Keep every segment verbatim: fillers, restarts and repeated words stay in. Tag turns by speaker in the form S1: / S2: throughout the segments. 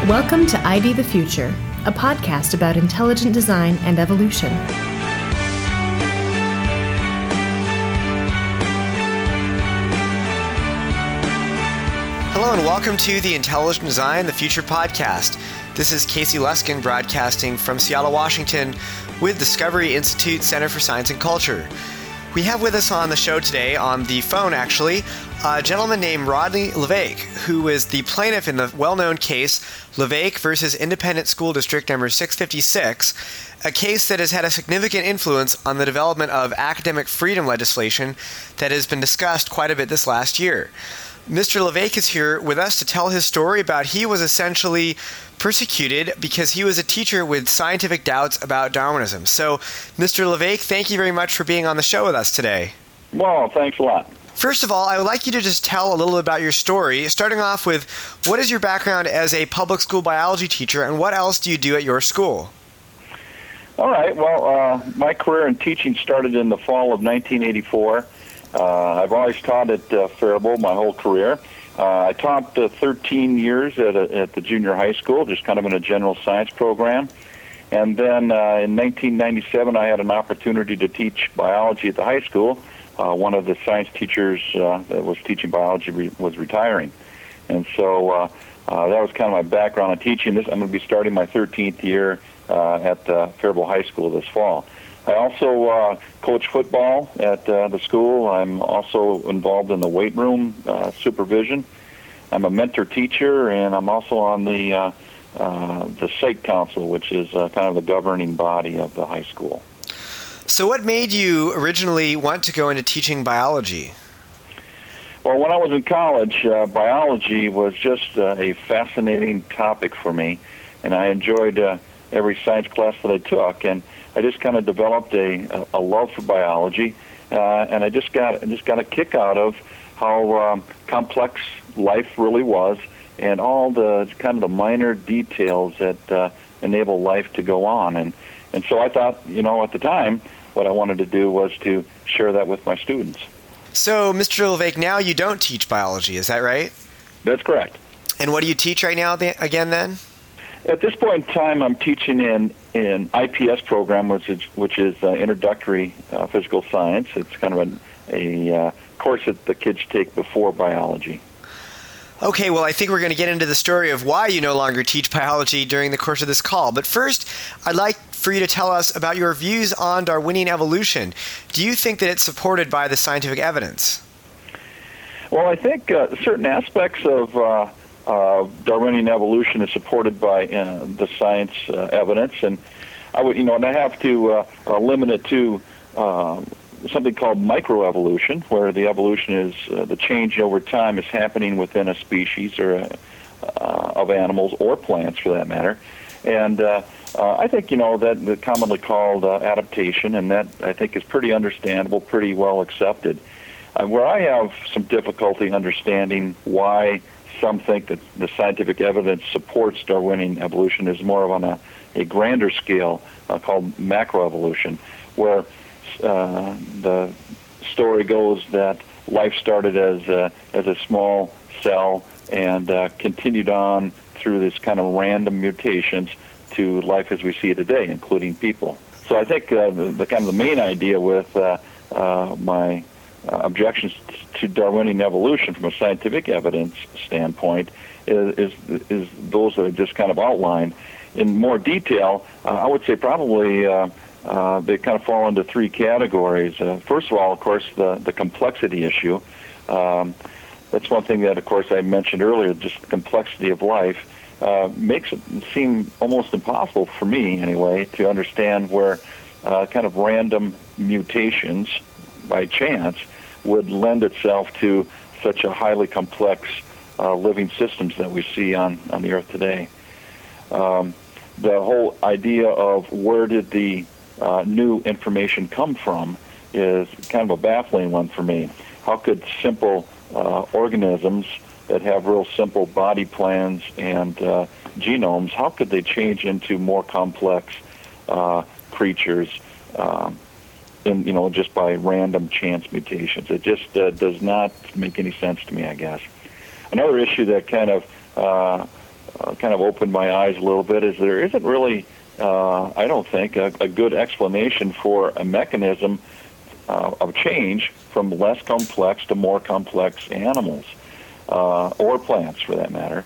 S1: Welcome to I D the Future, a podcast about intelligent design and evolution.
S2: Hello and welcome to the Intelligent Design the Future podcast. This is Casey Luskin broadcasting from Seattle, Washington with Discovery Institute Center for Science and Culture. We have with us on the show today, on the phone actually, a gentleman named Rodney LeVake, who is the plaintiff in the well-known case LeVake versus Independent School District number six fifty-six, a case that has had a significant influence on the development of academic freedom legislation that has been discussed quite a bit this last year. Mister LeVake is here with us to tell his story about he was essentially persecuted because he was a teacher with scientific doubts about Darwinism. So, Mister LeVake, thank you very much for being on the show with us today.
S3: Well, thanks a lot.
S2: First of all, I would like you to just tell a little about your story, starting off with what is your background as a public school biology teacher and what else do you do at your school?
S3: All right. Well, uh, my career in teaching started in the fall of nineteen eighty-four. Uh, I've always taught at uh, Faribault my whole career. Uh, I taught uh, thirteen years at, a, at the junior high school, just kind of in a general science program. And then uh, in nineteen ninety-seven, I had an opportunity to teach biology at the high school. Uh, one of the science teachers uh, that was teaching biology re- was retiring. And so uh, uh, that was kind of my background in teaching. This, I'm going to be starting my thirteenth year uh, at uh, Faribault High School this fall. I also uh, coach football at uh, the school. I'm also involved in the weight room uh, supervision. I'm a mentor teacher, and I'm also on the uh, uh, the site council, which is uh, kind of the governing body of the high school.
S2: So what made you originally want to go into teaching biology?
S3: Well, when I was in college, uh, biology was just uh, a fascinating topic for me, and I enjoyed uh, every science class that I took, and I just kind of developed a, a love for biology, uh, and I just got just got a kick out of how um, complex life really was, and all the kind of the minor details that uh, enable life to go on. And and so I thought, you know, at the time, what I wanted to do was to share that with my students.
S2: So, Mister LeVake, now you don't teach biology, is that right?
S3: That's correct.
S2: And what do you teach right now th- again then?
S3: At this point in time, I'm teaching in an I P S program, which is, which is uh, introductory uh, physical science. It's kind of a, a uh, course that the kids take before biology.
S2: Okay, well, I think we're going to get into the story of why you no longer teach biology during the course of this call. But first, I'd like for you to tell us about your views on Darwinian evolution. Do you think that it's supported by the scientific evidence?
S3: Well, I think uh, certain aspects of uh, uh, Darwinian evolution is supported by uh, the science uh, evidence, and I would, you know, and I have to uh, uh, limit it to uh, something called microevolution, where the evolution is uh, the change over time is happening within a species or a, uh, of animals or plants, for that matter, and uh, uh, I think, you know, that the commonly called uh, adaptation, and that I think is pretty understandable, pretty well accepted. Uh, where I have some difficulty understanding why some think that the scientific evidence supports Darwinian evolution is more of on a, a grander scale uh, called macroevolution, where uh, the story goes that life started as a, as a small cell and uh, continued on through this kind of random mutations to life as we see it today, including people. So I think uh, the, the kind of the main idea with uh, uh, my uh, objections to Darwinian evolution from a scientific evidence standpoint is, is, is those that I just kind of outlined. In more detail, uh, I would say probably uh, uh, they kind of fall into three categories. Uh, first of all, of course, the, the complexity issue. Um, that's one thing that, of course, I mentioned earlier, just the complexity of life. Uh, makes it seem almost impossible for me, anyway, to understand where uh, kind of random mutations by chance would lend itself to such a highly complex uh, living systems that we see on, on the Earth today. Um, the whole idea of where did the uh, new information come from is kind of a baffling one for me. How could simple uh, organisms that have real simple body plans and uh, genomes, how could they change into more complex uh, creatures um, in, you know, just by random chance mutations? It just uh, does not make any sense to me, I guess. Another issue that kind of uh, uh, kind of opened my eyes a little bit is there isn't really, uh, I don't think, a, a good explanation for a mechanism uh, of change from less complex to more complex animals, uh, or plants for that matter.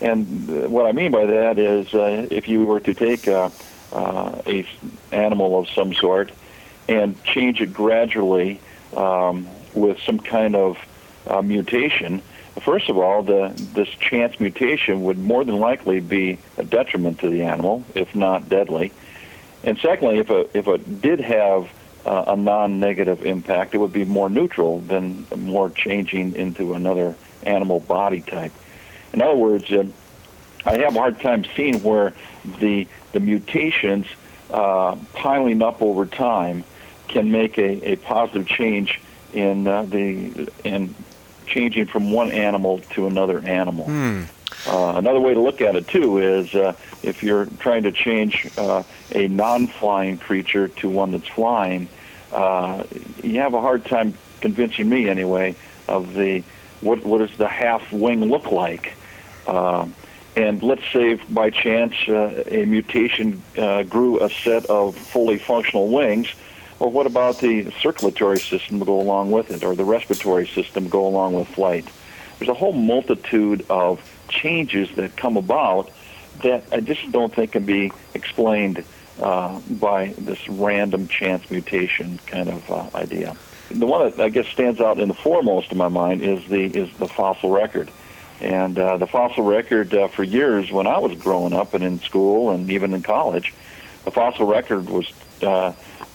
S3: And what I mean by that is uh, if you were to take a, uh, a animal of some sort and change it gradually um, with some kind of uh, mutation, first of all, the, this chance mutation would more than likely be a detriment to the animal, if not deadly. And secondly, if, a, if it did have uh, a non-negative impact, it would be more neutral than more changing into another animal body type. In other words, uh, I have a hard time seeing where the the mutations uh, piling up over time can make a, a positive change in uh, the in changing from one animal to another animal.
S2: Hmm.
S3: Uh, another way to look at it too is uh, if you're trying to change uh, a non-flying creature to one that's flying, uh, you have a hard time convincing me anyway of the what what does the half wing look like. Uh, and let's say by chance uh, a mutation uh, grew a set of fully functional wings. Well, what about the circulatory system to go along with it, or the respiratory system to go along with flight? There's a whole multitude of changes that come about that I just don't think can be explained uh, by this random chance mutation kind of uh, idea. The one that I guess stands out in the foremost in my mind is the is the fossil record. And uh, the fossil record uh, for years when I was growing up and in school and even in college, the fossil record was uh,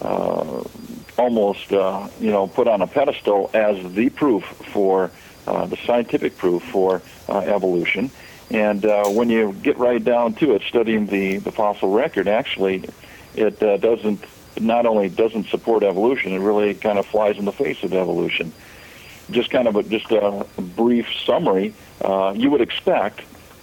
S3: uh, almost, uh, you know, put on a pedestal as the proof for, uh, the scientific proof for uh, evolution. And uh, when you get right down to it, studying the, the fossil record, actually it uh, doesn't, not only doesn't support evolution, it really kind of flies in the face of evolution. Just kind of a, just a brief summary, uh, you would expect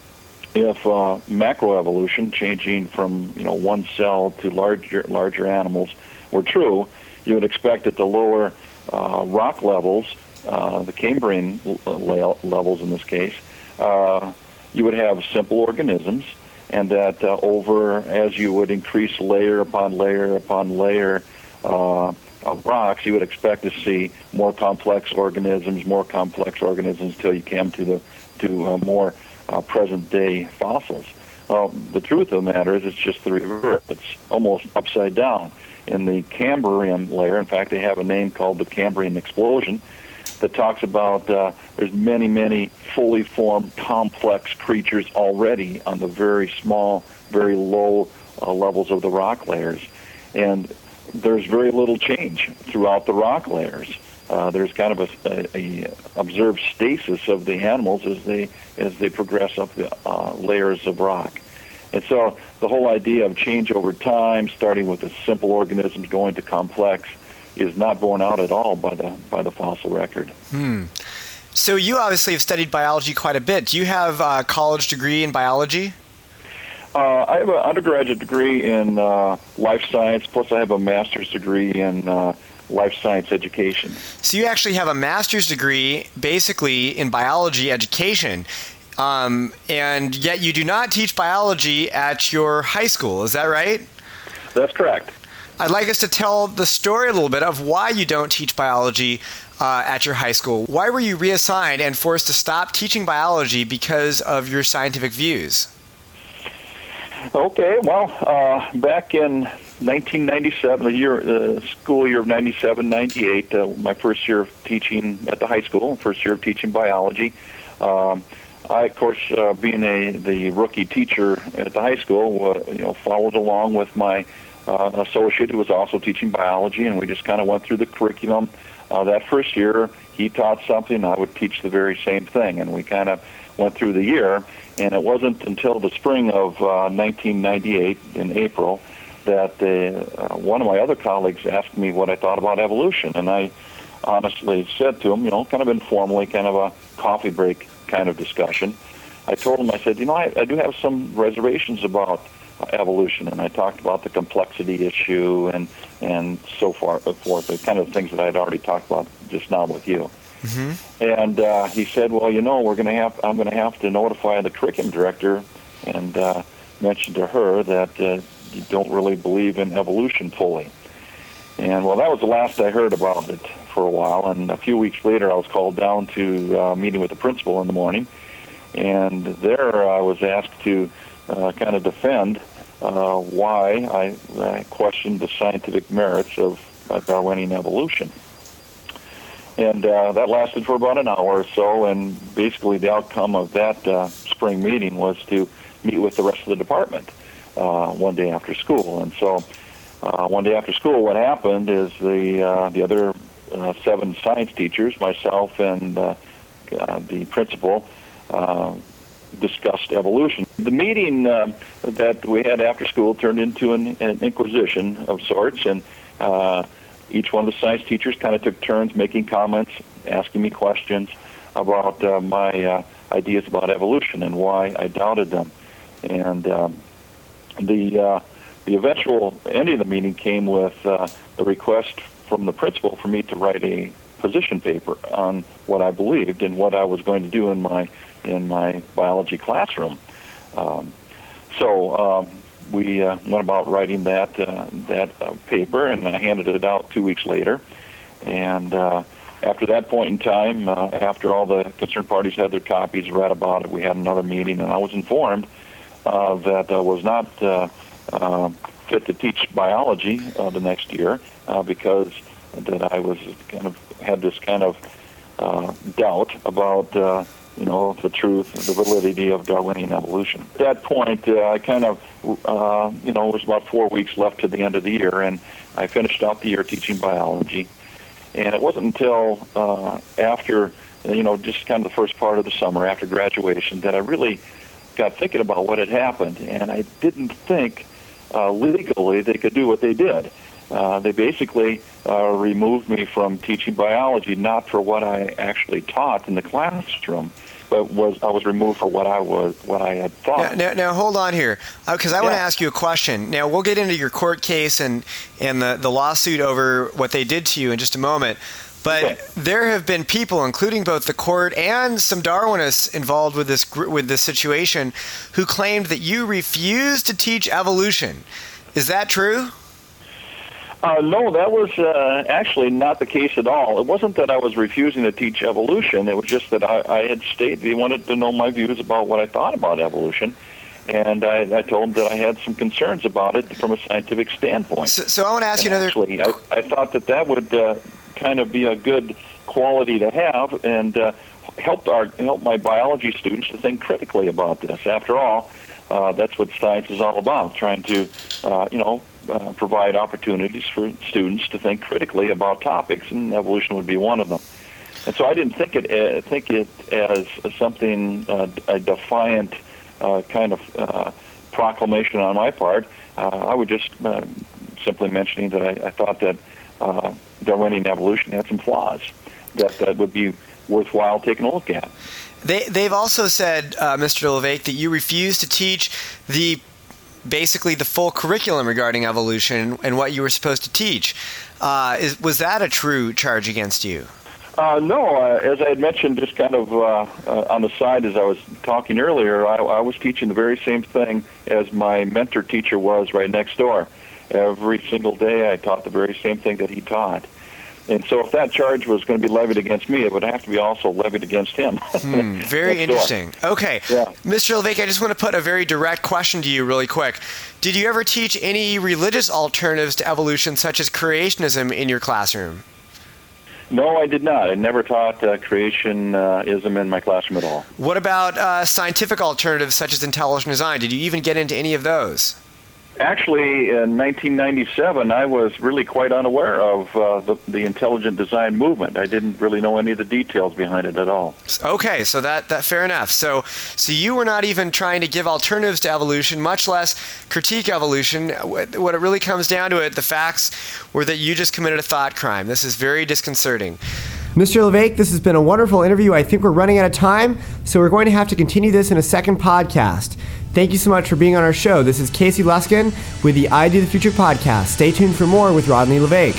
S3: if uh, macroevolution, changing from you know one cell to larger larger animals, were true, you would expect at the lower uh, rock levels, uh, the Cambrian l- levels in this case, uh, you would have simple organisms, and that uh, over as you would increase layer upon layer upon layer uh, of rocks, you would expect to see more complex organisms, more complex organisms, until you came to the to uh, more uh, present-day fossils. Well, the truth of the matter is, it's just the reverse. It's almost upside down. In the Cambrian layer, in fact, they have a name called the Cambrian explosion that talks about uh, there's many, many fully formed, complex creatures already on the very small, very low uh, levels of the rock layers, and there's very little change throughout the rock layers. Uh, there's kind of a, a, a observed stasis of the animals as they as they progress up the uh, layers of rock. And so the whole idea of change over time, starting with the simple organisms going to complex, is not borne out at all by the by the fossil record.
S2: Hmm. So you obviously have studied biology quite a bit. Do you have a college degree in biology?
S3: Uh, I have an undergraduate degree in uh, life science, plus I have a master's degree in uh, life science education.
S2: So you actually have a master's degree basically in biology education, um, and yet you do not teach biology at your high school. Is that right?
S3: That's correct.
S2: I'd like us to tell the story a little bit of why you don't teach biology uh, at your high school. Why were you reassigned and forced to stop teaching biology because of your scientific views?
S3: Okay, well, uh, back in nineteen ninety-seven, the year, uh, school year of ninety-seven ninety-eight, uh, my first year of teaching at the high school, first year of teaching biology, um, I, of course, uh, being a the rookie teacher at the high school, uh, you know, followed along with my uh, associate who was also teaching biology, and we just kind of went through the curriculum. Uh, that first year, he taught something, I would teach the very same thing, and we kind of went through the year. And it wasn't until the spring of uh, nineteen ninety-eight, in April, that uh, uh, one of my other colleagues asked me what I thought about evolution. And I honestly said to him, you know, kind of informally, kind of a coffee break kind of discussion, I told him, I said, you know, I, I do have some reservations about uh, evolution. And I talked about the complexity issue and, and so far, forth, the kind of things that I had already talked about just now with you. Mm-hmm. And uh, he said, well, you know, we're going to have, I'm going to have to notify the curriculum director and uh, mentioned to her that uh, you don't really believe in evolution fully. And well, that was the last I heard about it for a while. And a few weeks later, I was called down to a uh, meeting with the principal in the morning, and there I was asked to uh, kind of defend uh, why I, I questioned the scientific merits of uh, Darwinian evolution. And uh, that lasted for about an hour or so, and basically the outcome of that uh, spring meeting was to meet with the rest of the department uh, one day after school. And so uh, one day after school, what happened is the uh, the other uh, seven science teachers, myself and uh, uh, the principal, uh, discussed evolution. The meeting uh, that we had after school turned into an, an inquisition of sorts, and uh, each one of the science teachers kind of took turns making comments, asking me questions about uh, my uh, ideas about evolution and why I doubted them. And um, the uh, the eventual ending of the meeting came with uh, the request from the principal for me to write a position paper on what I believed and what I was going to do in my in my biology classroom. Um, so um, we uh, went about writing that uh, that uh, paper, and I handed it out two weeks later. And uh, after that point in time, uh, after all the concerned parties had their copies, read about it, we had another meeting, and I was informed uh, that I was not uh, uh, fit to teach biology uh, the next year uh, because that I was kind of had this kind of uh, doubt about uh, you know the truth, the validity of Darwinian evolution. At that point, uh, I kind of uh, you know it was about four weeks left to the end of the year, and I finished out the year teaching biology. And it wasn't until uh, after you know just kind of the first part of the summer after graduation that I really got thinking about what had happened, and I didn't think uh, legally they could do what they did. Uh, they basically uh, removed me from teaching biology, not for what I actually taught in the classroom, but was I was removed for what I was what I had thought.
S2: Now, now, now hold on here, because uh, I yeah. want to ask you a question. Now we'll get into your court case and and the, the lawsuit over what they did to you in just a moment. But okay. There have been people, including both the court and some Darwinists involved with this with this situation, who claimed that you refused to teach evolution. Is that true?
S3: Uh, no, that was uh, actually not the case at all. It wasn't that I was refusing to teach evolution. It was just that I, I had stated they wanted to know my views about what I thought about evolution, and I, I told them that I had some concerns about it from a scientific standpoint.
S2: So, so I want to ask and you another...
S3: Actually, I, I thought that that would uh, kind of be a good quality to have and uh, help our help my biology students to think critically about this. After all, uh, that's what science is all about, trying to, uh, you know, Uh, provide opportunities for students to think critically about topics, and evolution would be one of them. And so I didn't think it uh, think it as something uh, a defiant uh, kind of uh, proclamation on my part. Uh, I would just uh, simply mentioning that I, I thought that uh, Darwinian evolution had some flaws that that would be worthwhile taking a look at.
S2: They they've also said, uh, Mister LeVake, that you refuse to teach the basically the full curriculum regarding evolution and what you were supposed to teach. Uh, is, was that a true charge against you?
S3: Uh, no, uh, as I had mentioned just kind of uh, uh, on the side as I was talking earlier, I, I was teaching the very same thing as my mentor teacher was right next door. Every single day I taught the very same thing that he taught. And so if that charge was going to be levied against me, it would have to be also levied against him.
S2: Hmm, very interesting. Okay.
S3: Yeah.
S2: Mister LeVake, I just want to put a very direct question to you really quick. Did you ever teach any religious alternatives to evolution, such as creationism, in your classroom?
S3: No, I did not. I never taught uh, creationism in my classroom at all.
S2: What about uh, scientific alternatives, such as intelligent design? Did you even get into any of those?
S3: Actually, in nineteen ninety-seven, I was really quite unaware of uh, the, the intelligent design movement. I didn't really know any of the details behind it at all.
S2: Okay, so that, that fair enough. So, so you were not even trying to give alternatives to evolution, much less critique evolution. What it really comes down to it, the facts were that you just committed a thought crime. This is very disconcerting. Mister LeVake, this has been a wonderful interview. I think we're running out of time, so we're going to have to continue this in a second podcast. Thank you so much for being on our show. This is Casey Luskin with the I Do the Future podcast. Stay tuned for more with Rodney LeVake.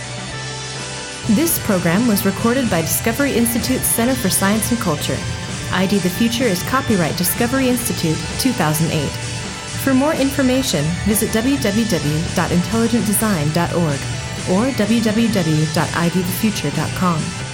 S1: This program was recorded by Discovery Institute's Center for Science and Culture. I D the Future is copyright Discovery Institute two thousand eight. For more information, visit w w w dot intelligent design dot org or w w w dot i d the future dot com.